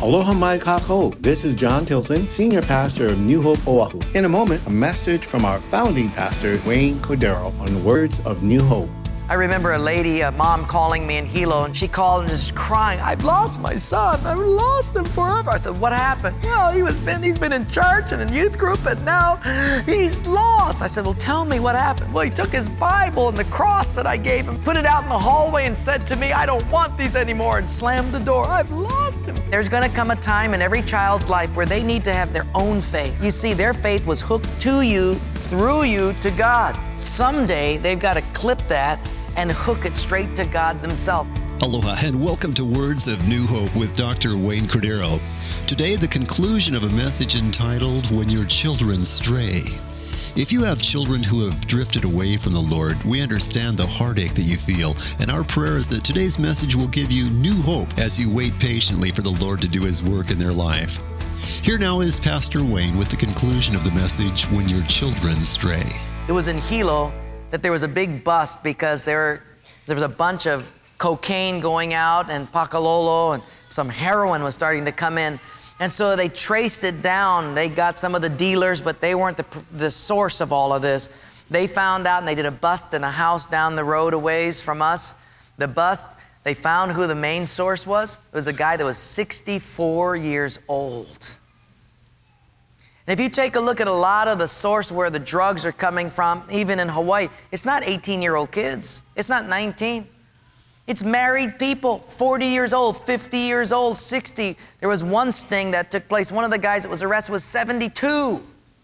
Aloha mai kākou. This is John Tilton, Senior Pastor of New Hope Oahu. In a moment, a message from our founding pastor, Wayne Cordero, on the words of New Hope. I remember a lady, a mom calling me in Hilo, and she called and was crying, "I've lost my son. I've lost him forever." I said, "What happened?" "Well, he's been in church and in youth group, and now he's lost." I said, "Well, tell me what happened." "Well, he took his Bible and the cross that I gave him, put it out in the hallway and said to me, 'I don't want these anymore,' and slammed the door. I've lost him." There's gonna come a time in every child's life where they need to have their own faith. You see, their faith was hooked to you, through you, to God. Someday, they've got to clip that and hook it straight to God themselves. Aloha and welcome to Words of New Hope with Dr. Wayne Cordero. Today, the conclusion of a message entitled, When Your Children Stray. If you have children who have drifted away from the Lord, we understand the heartache that you feel, and our prayer is that today's message will give you new hope as you wait patiently for the Lord to do His work in their life. Here now is Pastor Wayne with the conclusion of the message, When Your Children Stray. It was in Hilo that there was a big bust because there was a bunch of cocaine going out and Pakalolo, and some heroin was starting to come in. And so they traced it down. They got some of the dealers, but they weren't the source of all of this. They found out, and they did a bust in a house down the road a ways from us. The bust, they found who the main source was. It was a guy that was 64 years old. And if you take a look at a lot of the source where the drugs are coming from, even in Hawaii, it's not 18-year-old kids. It's not 19. It's married people, 40 years old, 50 years old, 60. There was one sting that took place. One of the guys that was arrested was 72.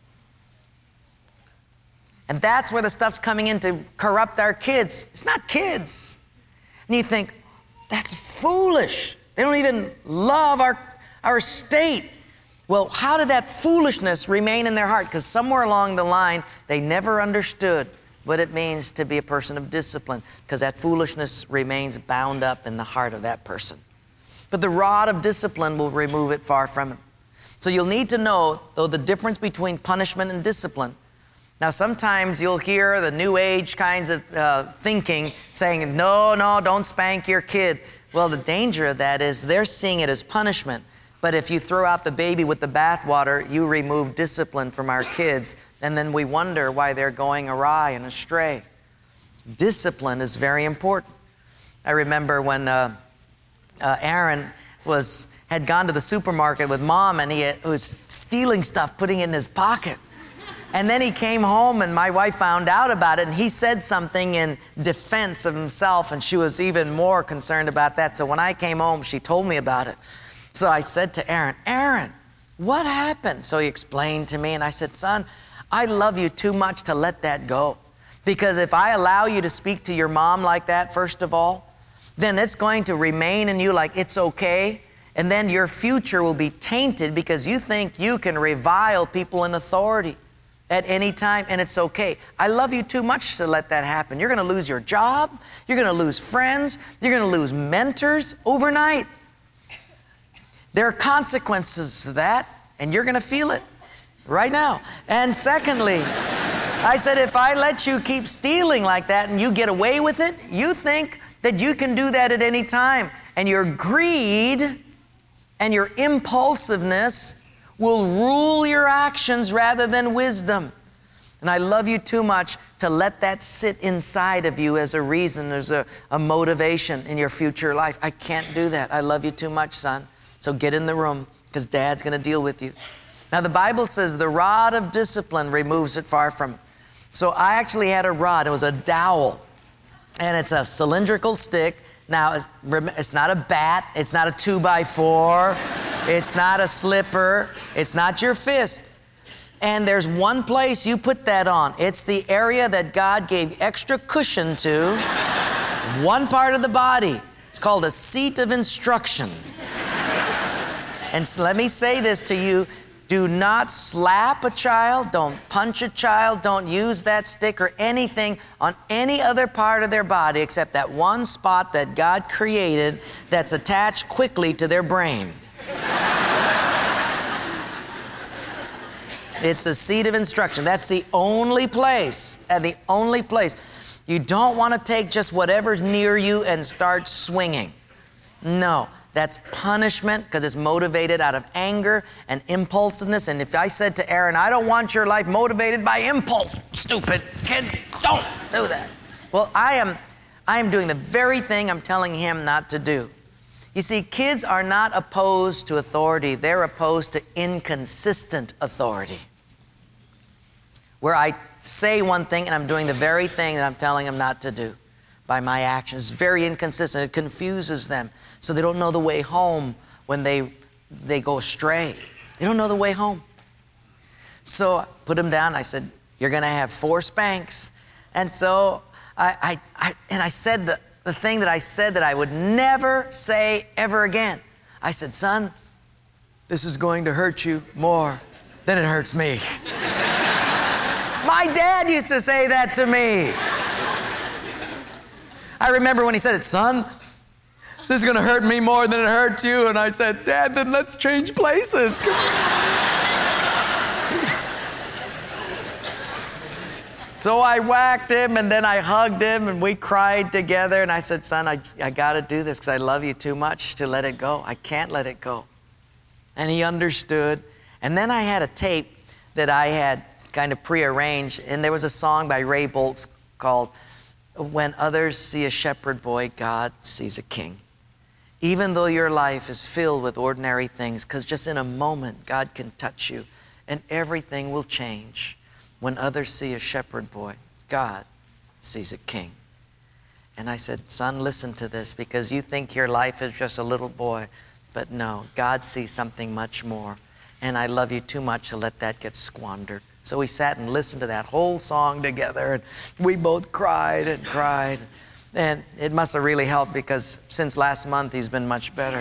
And that's where the stuff's coming in to corrupt our kids. It's not kids. And you think, that's foolish. They don't even love our state. Well, how did that foolishness remain in their heart? Because somewhere along the line, they never understood what it means to be a person of discipline, because that foolishness remains bound up in the heart of that person. But the rod of discipline will remove it far from him. So you'll need to know, though, the difference between punishment and discipline. Now, sometimes you'll hear the new age kinds of thinking saying, no, don't spank your kid. Well, the danger of that is they're seeing it as punishment. But if you throw out the baby with the bathwater, you remove discipline from our kids, and then we wonder why they're going awry and astray. Discipline is very important. I remember when Aaron had gone to the supermarket with Mom, and he was stealing stuff, putting it in his pocket. And then he came home, and my wife found out about it, and he said something in defense of himself, and she was even more concerned about that. So when I came home, she told me about it. So I said to Aaron, what happened? So he explained to me, and I said, son, I love you too much to let that go. Because if I allow you to speak to your mom like that, first of all, then it's going to remain in you like it's okay. And then your future will be tainted because you think you can revile people in authority at any time, and it's okay. I love you too much to let that happen. You're going to lose your job. You're going to lose friends. You're going to lose mentors overnight. There are consequences to that, and you're going to feel it right now. And secondly, I said, if I let you keep stealing like that and you get away with it, you think that you can do that at any time. And your greed and your impulsiveness will rule your actions rather than wisdom. And I love you too much to let that sit inside of you as a reason, there's a motivation in your future life. I can't do that. I love you too much, son. So get in the room, because Dad's going to deal with you. Now, the Bible says the rod of discipline removes it far from him. So I actually had a rod. It was a dowel, and it's a cylindrical stick. Now, it's not a bat. It's not a 2x4. It's not a slipper. It's not your fist. And there's one place you put that on. It's the area that God gave extra cushion to, one part of the body. It's called a seat of instruction. And so let me say this to you. Do not slap a child. Don't punch a child. Don't use that stick or anything on any other part of their body except that one spot that God created that's attached quickly to their brain. It's a seat of instruction. That's the only place, You don't want to take just whatever's near you and start swinging. No. That's punishment because it's motivated out of anger and impulsiveness. And if I said to Aaron, I don't want your life motivated by impulse, stupid kid, don't do that. Well, I am doing the very thing I'm telling him not to do. You see, kids are not opposed to authority. They're opposed to inconsistent authority. Where I say one thing and I'm doing the very thing that I'm telling them not to do by my actions. It's very inconsistent. It confuses them. So they don't know the way home when they go astray. They don't know the way home. So I put them down. I said, you're going to have 4 spanks. And so I said the thing that I said that I would never say ever again. I said, son, this is going to hurt you more than it hurts me. My dad used to say that to me. I remember when he said it, son, this is going to hurt me more than it hurts you. And I said, Dad, then let's change places. So I whacked him and then I hugged him and we cried together. And I said, son, I got to do this because I love you too much to let it go. I can't let it go. And he understood. And then I had a tape that I had kind of prearranged. And there was a song by Ray Boltz called, When Others See a Shepherd Boy, God Sees a King. Even though your life is filled with ordinary things, because just in a moment, God can touch you and everything will change. When others see a shepherd boy, God sees a king. And I said, son, listen to this, because you think your life is just a little boy, but no, God sees something much more. And I love you too much to let that get squandered. So we sat and listened to that whole song together, and we both cried and cried. And it must have really helped, because since last month, he's been much better.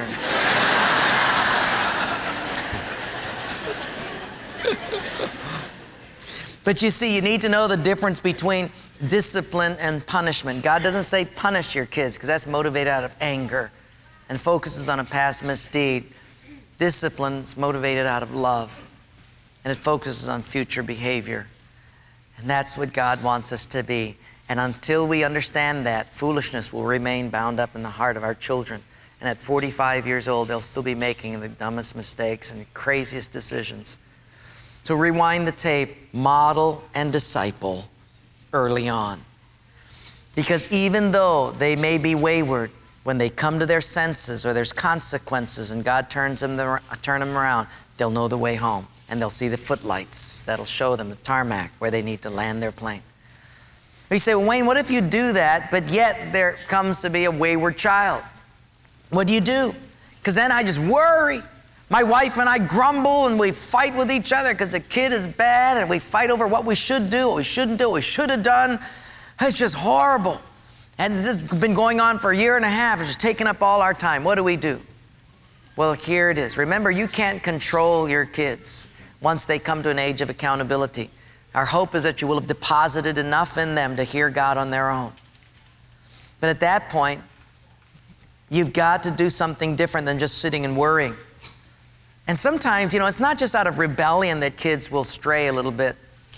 But you see, you need to know the difference between discipline and punishment. God doesn't say punish your kids, because that's motivated out of anger and focuses on a past misdeed. Discipline's motivated out of love, and it focuses on future behavior. And that's what God wants us to be. And until we understand that, foolishness will remain bound up in the heart of our children. And at 45 years old, they'll still be making the dumbest mistakes and the craziest decisions. So rewind the tape, model and disciple early on. Because even though they may be wayward, when they come to their senses or there's consequences and God turn them around, they'll know the way home. And they'll see the footlights that'll show them the tarmac where they need to land their plane. You say, well, Wayne, what if you do that, but yet there comes to be a wayward child? What do you do? Because then I just worry. My wife and I grumble and we fight with each other because the kid is bad, and we fight over what we should do, what we shouldn't do, what we should have done. It's just horrible. And this has been going on for a year and a half. It's just taking up all our time. What do? Well, here it is. Remember, you can't control your kids once they come to an age of accountability. Our hope is that you will have deposited enough in them to hear God on their own. But at that point, you've got to do something different than just sitting and worrying. And sometimes, it's not just out of rebellion that kids will stray a little bit.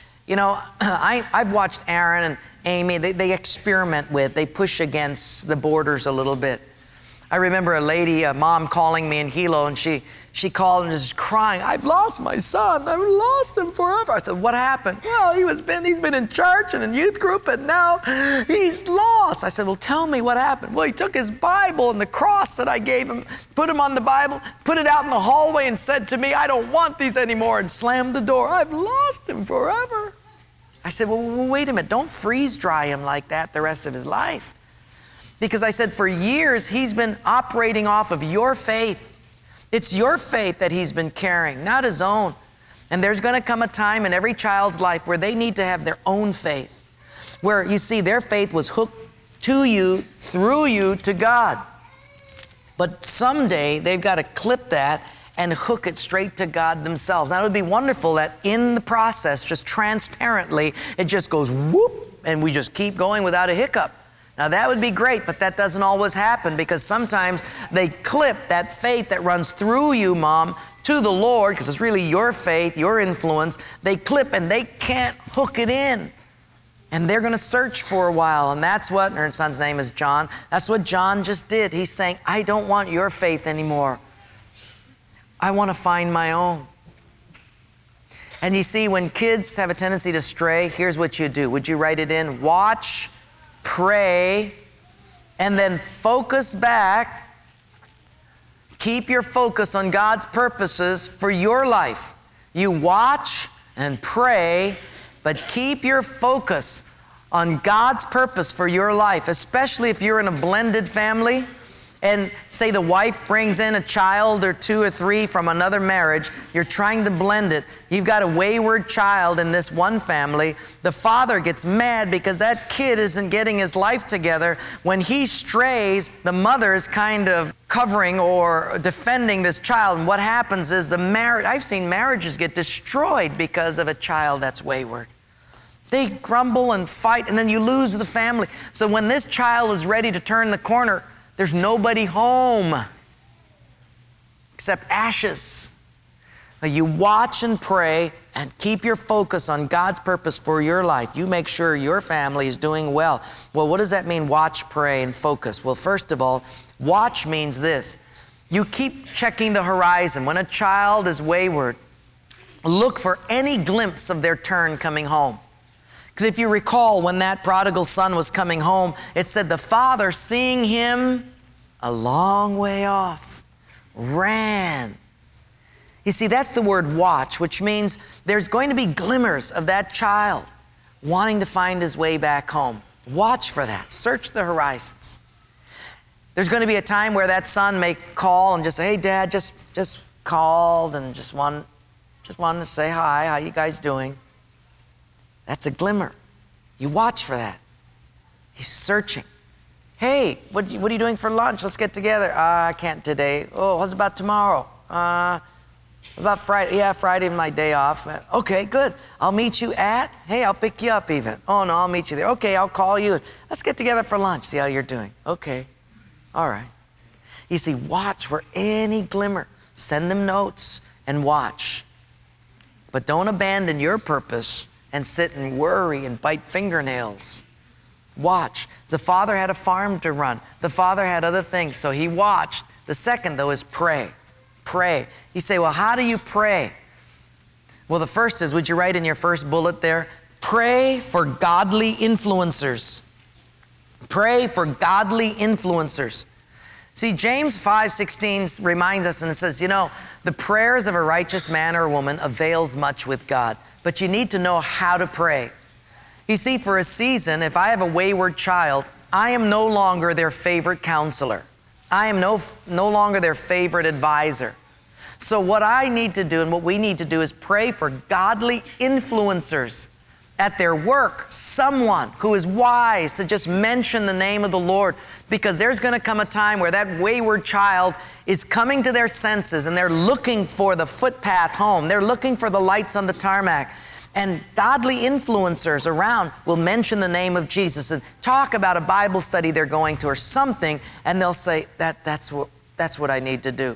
I've watched Aaron and Amy, they experiment they push against the borders a little bit. I remember a mom calling me in Hilo, and she called and was crying, I've lost my son. I've lost him forever. I said, what happened? Well, he's been in church and in youth group, and now he's lost. I said, well, tell me what happened. Well, he took his Bible and the cross that I gave him, put him on the Bible, put it out in the hallway and said to me, I don't want these anymore, and slammed the door. I've lost him forever. I said, well, wait a minute. Don't freeze dry him like that the rest of his life. Because I said, for years, he's been operating off of your faith. It's your faith that he's been carrying, not his own. And there's going to come a time in every child's life where they need to have their own faith, where you see their faith was hooked to you, through you, to God. But someday, they've got to clip that and hook it straight to God themselves. Now, it would be wonderful that in the process, just transparently, it just goes whoop, and we just keep going without a hiccup. Now that would be great, but that doesn't always happen, because sometimes they clip that faith that runs through you, Mom, to the Lord, because it's really your faith, your influence. They clip and they can't hook it in. And they're going to search for a while. And that's what, her son's name is John. That's what John just did. He's saying, I don't want your faith anymore. I want to find my own. And you see, when kids have a tendency to stray, here's what you do. Would you write it in? Watch, pray, and then focus back. Keep your focus on God's purposes for your life. You watch and pray, but keep your focus on God's purpose for your life, especially if you're in a blended family and say the wife brings in a child or 2 or 3 from another marriage. You're trying to blend it. You've got a wayward child in this one family. The father gets mad because that kid isn't getting his life together. When he strays, the mother is kind of covering or defending this child. And what happens is I've seen marriages get destroyed because of a child that's wayward. They grumble and fight, and then you lose the family. So when this child is ready to turn the corner, there's nobody home except ashes. You watch and pray and keep your focus on God's purpose for your life. You make sure your family is doing well. Well, what does that mean, watch, pray, and focus? Well, first of all, watch means this. You keep checking the horizon. When a child is wayward, look for any glimpse of their turn coming home. Because if you recall, when that prodigal son was coming home, it said the father, seeing him a long way off, ran. You see, that's the word watch, which means there's going to be glimmers of that child wanting to find his way back home. Watch for that. Search the horizons. There's going to be a time where that son may call and just say, hey, Dad, just called and just wanted to say hi. How you guys doing? That's a glimmer. You watch for that. He's searching. Hey, what are you doing for lunch? Let's get together. I can't today. Oh, what's about tomorrow? About Friday? Yeah, Friday, my day off. Okay, good. I'll meet you at, hey, I'll pick you up even. Oh, no, I'll meet you there. Okay, I'll call you. Let's get together for lunch, see how you're doing. Okay, all right. You see, watch for any glimmer. Send them notes and watch. But don't abandon your purpose and sit and worry and bite fingernails. Watch. The father had a farm to run. The father had other things, so he watched. The second, though, is pray. Pray. You say, well, how do you pray? Well, the first is, would you write in your first bullet there? Pray for godly influencers. Pray for godly influencers. See, James 5:16 reminds us, and it says, the prayers of a righteous man or woman avails much with God. But you need to know how to pray. You see, for a season, if I have a wayward child, I am no longer their favorite counselor. I am no longer their favorite advisor. So what I need to do and what we need to do is pray for godly influencers at their work, someone who is wise to just mention the name of the Lord, because there's going to come a time where that wayward child is coming to their senses and they're looking for the footpath home. They're looking for the lights on the tarmac. And godly influencers around will mention the name of Jesus and talk about a Bible study they're going to or something, and they'll say, that's what I need to do.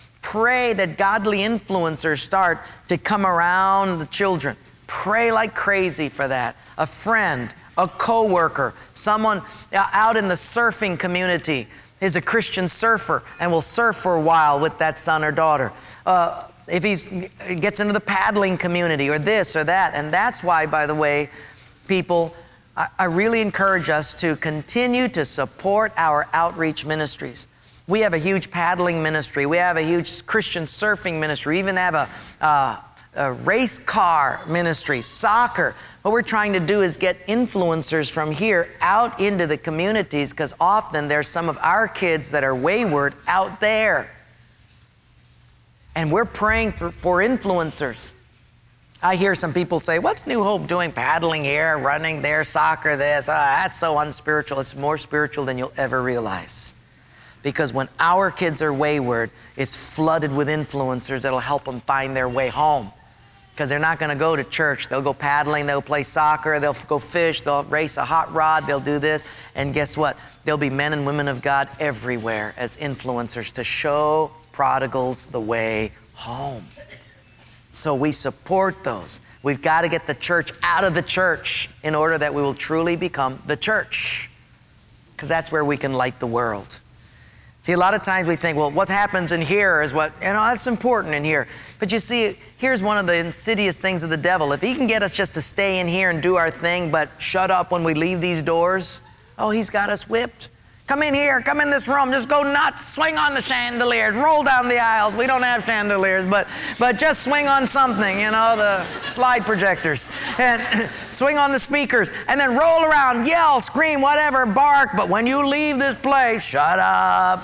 Pray that godly influencers start to come around the children. Pray like crazy for that. A friend, a coworker, someone out in the surfing community is a Christian surfer and will surf for a while with that son or daughter. If he gets into the paddling community or this or that. And that's why, by the way, people, I really encourage us to continue to support our outreach ministries. We have a huge paddling ministry. We have a huge Christian surfing ministry. We even have a race car ministry, soccer. What we're trying to do is get influencers from here out into the communities, because often there's some of our kids that are wayward out there. And we're praying for influencers. I hear some people say, what's New Hope doing? Paddling here, running there, soccer this. That's so unspiritual. It's more spiritual than you'll ever realize. Because when our kids are wayward, it's flooded with influencers that'll help them find their way home. Because they're not going to go to church. They'll go paddling, they'll play soccer, they'll go fish, they'll race a hot rod, they'll do this. And guess what? There'll be men and women of God everywhere as influencers to show prodigals the way home. So we support those. We've got to get the church out of the church in order that we will truly become the church, because that's where we can light the world. See, a lot of times we think, well, what happens in here is what, that's important in here. But you see, here's one of the insidious things of the devil. If he can get us just to stay in here and do our thing, but shut up when we leave these doors, he's got us whipped. Come in here, come in this room, just go nuts, swing on the chandeliers, roll down the aisles. We don't have chandeliers, but just swing on something, the slide projectors, and swing on the speakers, and then roll around, yell, scream, whatever, bark. But when you leave this place, shut up.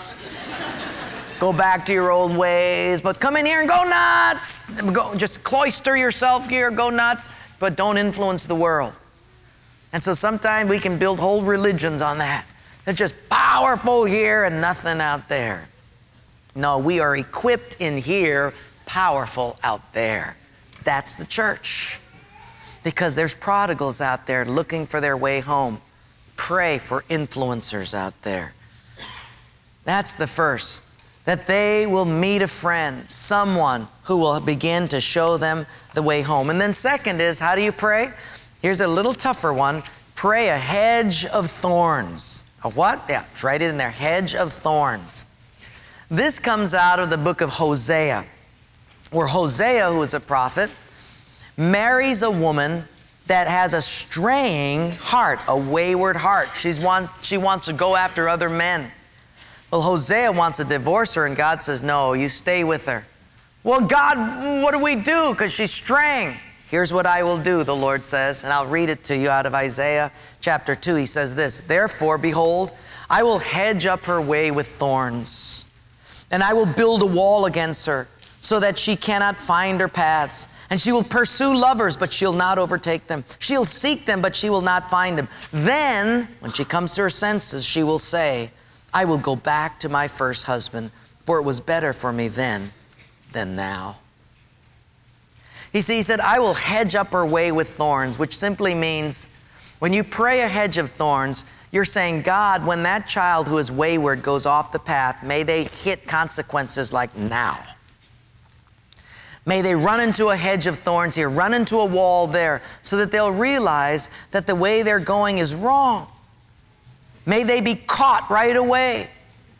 Go back to your old ways, but come in here and go nuts. Just cloister yourself here, go nuts, but don't influence the world. And so sometimes we can build whole religions on that. It's just powerful here and nothing out there. No, we are equipped in here, powerful out there. That's the church. Because there's prodigals out there looking for their way home. Pray for influencers out there. That's the first. That they will meet a friend, someone who will begin to show them the way home. And then second is, how do you pray? Here's a little tougher one. Pray a hedge of thorns. A what? Yeah, it's right in there, hedge of thorns. This comes out of the book of Hosea, where Hosea, who is a prophet, marries a woman that has a straying heart, a wayward heart. She wants to go after other men. Well, Hosea wants to divorce her, and God says, no, you stay with her. Well, God, what do we do? Because she's straying. Here's what I will do, the Lord says, and I'll read it to you out of Isaiah chapter 2. He says this, therefore, behold, I will hedge up her way with thorns, and I will build a wall against her so that she cannot find her paths. And she will pursue lovers, but she'll not overtake them. She'll seek them, but she will not find them. Then, when she comes to her senses, she will say, I will go back to my first husband, for it was better for me then than now. He said, I will hedge up her way with thorns, which simply means when you pray a hedge of thorns, you're saying, God, when that child who is wayward goes off the path, may they hit consequences like now. May they run into a hedge of thorns here, run into a wall there, so that they'll realize that the way they're going is wrong. May they be caught right away.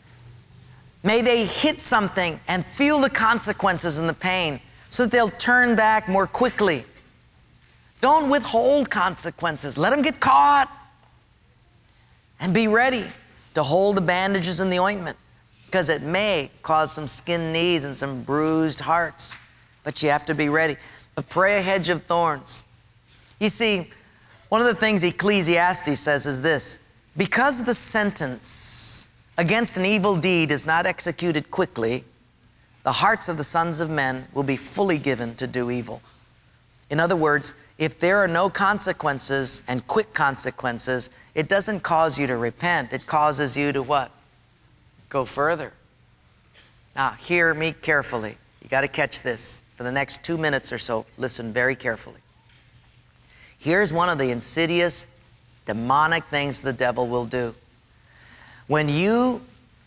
May they hit something and feel the consequences and the pain, so that they'll turn back more quickly. Don't withhold consequences. Let them get caught. And be ready to hold the bandages and the ointment, because it may cause some skinned knees and some bruised hearts. But you have to be ready. But pray a hedge of thorns. You see, one of the things Ecclesiastes says is this, because the sentence against an evil deed is not executed quickly, the hearts of the sons of men will be fully given to do evil. In other words, if there are no consequences and quick consequences, it doesn't cause you to repent. It causes you to what? Go further. Now, hear me carefully. You got to catch this. For the next 2 minutes or so, listen very carefully. Here's one of the insidious, demonic things the devil will do. When you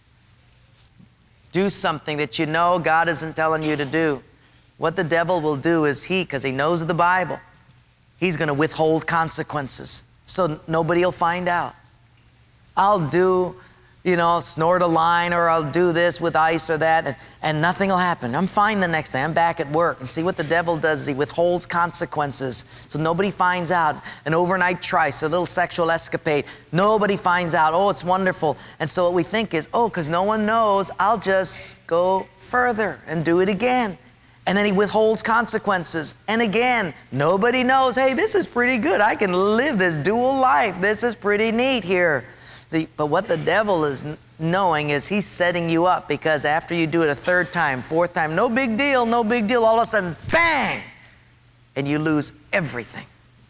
do something that you know God isn't telling you to do, what the devil will do is because he knows the Bible, he's going to withhold consequences so nobody will find out. I'll do, snort a line, or I'll do this with ice or that, and nothing will happen. I'm fine the next day. I'm back at work. And see what the devil does is he withholds consequences so nobody finds out. An overnight trice, a little sexual escapade, nobody finds out. Oh, it's wonderful. And so what we think is, because no one knows, I'll just go further and do it again. And then he withholds consequences. And again, nobody knows, hey, this is pretty good. I can live this dual life. This is pretty neat here. But what the devil is knowing is he's setting you up, because after you do it a third time, fourth time, no big deal, all of a sudden, bang, and you lose everything.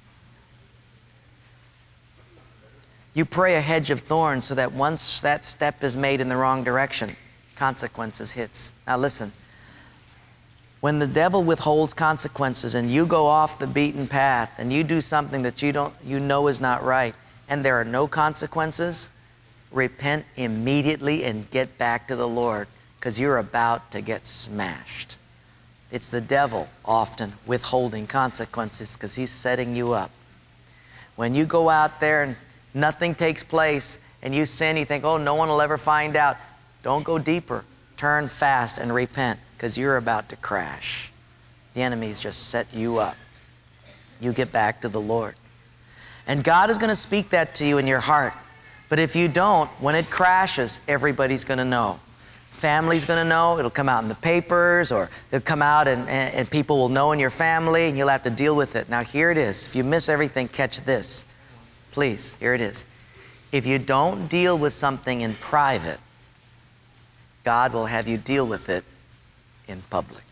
You pray a hedge of thorns so that once that step is made in the wrong direction, consequences hits. Now listen, when the devil withholds consequences and you go off the beaten path and you do something that you know is not right, and there are no consequences, repent immediately and get back to the Lord, because you're about to get smashed. It's the devil often withholding consequences because he's setting you up. When you go out there and nothing takes place and you sin, you think, oh, no one will ever find out. Don't go deeper. Turn fast and repent because you're about to crash. The enemy's just set you up. You get back to the Lord. And God is going to speak that to you in your heart. But if you don't, when it crashes, everybody's going to know. Family's going to know. It'll come out in the papers, or it'll come out and people will know in your family, and you'll have to deal with it. Now, here it is. If you miss everything, catch this. Please, here it is. If you don't deal with something in private, God will have you deal with it in public.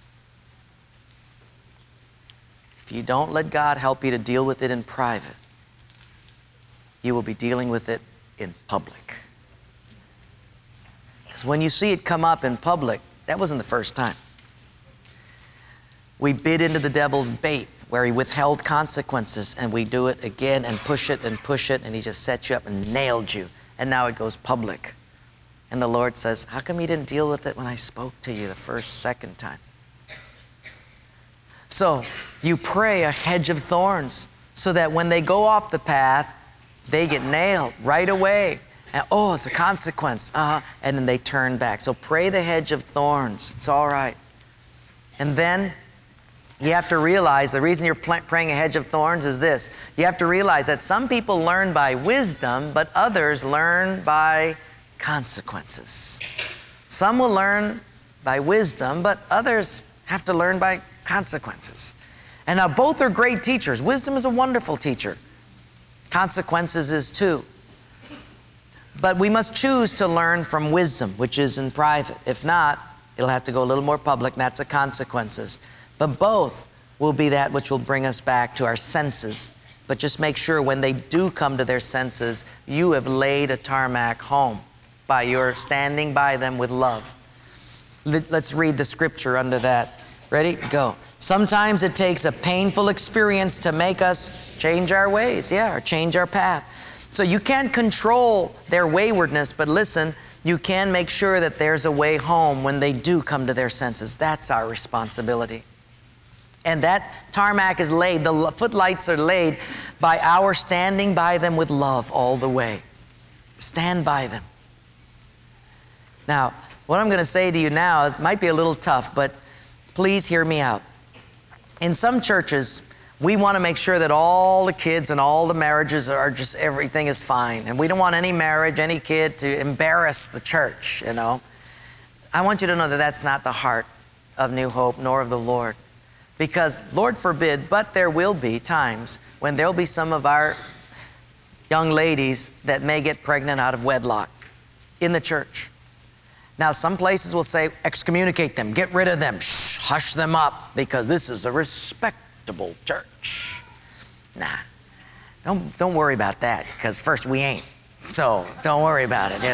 If you don't let God help you to deal with it in private, you will be dealing with it in public. Because when you see it come up in public, that wasn't the first time. We bit into the devil's bait where he withheld consequences, and we do it again and push it, and he just set you up and nailed you. And now it goes public. And the Lord says, how come you didn't deal with it when I spoke to you the second time? So you pray a hedge of thorns so that when they go off the path, they get nailed right away. And, oh, it's a consequence. And then they turn back. So pray the hedge of thorns. It's all right. And then you have to realize the reason you're praying a hedge of thorns is this. You have to realize that some people learn by wisdom, but others learn by consequences. Some will learn by wisdom, but others have to learn by consequences. And now both are great teachers. Wisdom is a wonderful teacher. Consequences is too. But we must choose to learn from wisdom, which is in private. If not, it'll have to go a little more public, and that's the consequences. But both will be that which will bring us back to our senses. But just make sure when they do come to their senses, you have laid a tarmac home by your standing by them with love. Let's read the scripture under that. Ready? Go. Sometimes it takes a painful experience to make us change our ways, or change our path. So you can't control their waywardness, but listen, you can make sure that there's a way home when they do come to their senses. That's our responsibility. And that tarmac is laid, the footlights are laid by our standing by them with love all the way. Stand by them. Now, what I'm going to say to you now is, might be a little tough, but please hear me out. In some churches, we want to make sure that all the kids and all the marriages are just, everything is fine. And we don't want any marriage, any kid to embarrass the church, I want you to know that that's not the heart of New Hope, nor of the Lord. Because, Lord forbid, but there will be times when there'll be some of our young ladies that may get pregnant out of wedlock in the church. Now, some places will say, excommunicate them, get rid of them, hush them up, because this is a respectable church. Nah, don't worry about that, because first, we ain't. So don't worry about it,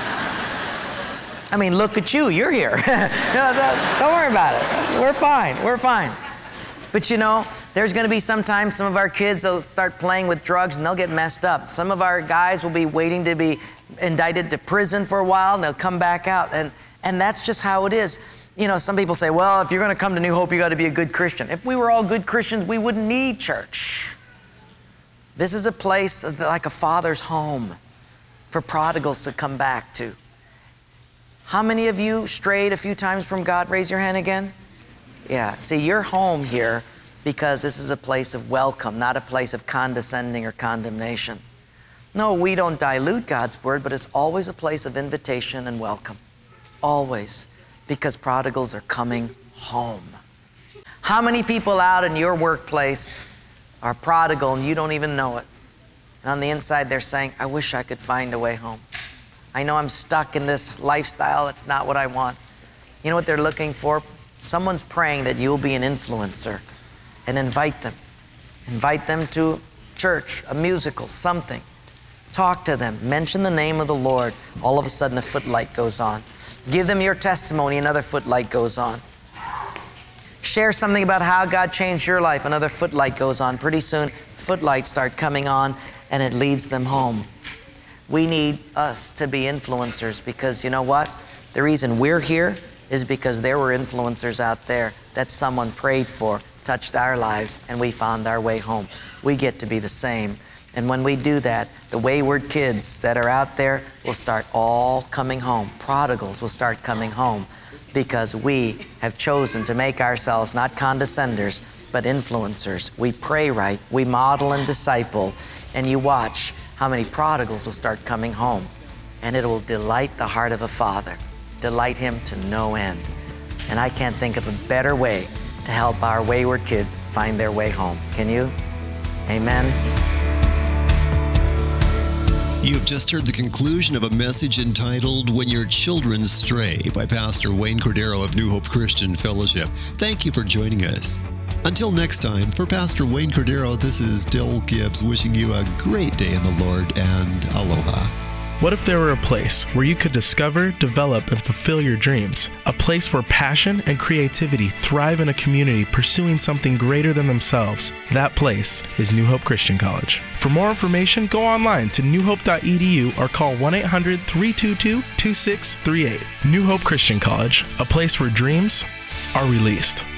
I mean, look at you, you're here. Don't worry about it. We're fine. But there's going to be sometimes some of our kids will start playing with drugs and they'll get messed up. Some of our guys will be waiting to be indicted to prison for a while and they'll come back out. And that's just how it is. Some people say, well, if you're going to come to New Hope, you got to be a good Christian. If we were all good Christians, we wouldn't need church. This is a place like a father's home for prodigals to come back to. How many of you strayed a few times from God? Raise your hand again. Yeah, see, you're home here because this is a place of welcome, not a place of condescending or condemnation. No, we don't dilute God's word, but it's always a place of invitation and welcome. Always, because prodigals are coming home. How many people out in your workplace are prodigal and you don't even know it? And on the inside, they're saying, I wish I could find a way home. I know I'm stuck in this lifestyle. It's not what I want. You know what they're looking for? Someone's praying that you'll be an influencer and invite them. Invite them to church, a musical, something. Talk to them. Mention the name of the Lord. All of a sudden, a footlight goes on. Give them your testimony. Another footlight goes on. Share something about how God changed your life. Another footlight goes on. Pretty soon, footlights start coming on, and it leads them home. We need us to be influencers because you know what? The reason we're here is because there were influencers out there that someone prayed for, touched our lives, and we found our way home. We get to be the same. And when we do that, the wayward kids that are out there will start all coming home. Prodigals will start coming home because we have chosen to make ourselves not condescenders, but influencers. We pray right, we model and disciple, and you watch how many prodigals will start coming home. And it will delight the heart of a father, delight him to no end. And I can't think of a better way to help our wayward kids find their way home. Can you? Amen. You have just heard the conclusion of a message entitled When Your Children Stray by Pastor Wayne Cordero of New Hope Christian Fellowship. Thank you for joining us. Until next time, for Pastor Wayne Cordero, this is Dill Gibbs wishing you a great day in the Lord and aloha. What if there were a place where you could discover, develop, and fulfill your dreams? A place where passion and creativity thrive in a community pursuing something greater than themselves. That place is New Hope Christian College. For more information, go online to newhope.edu or call 1-800-322-2638. New Hope Christian College, a place where dreams are released.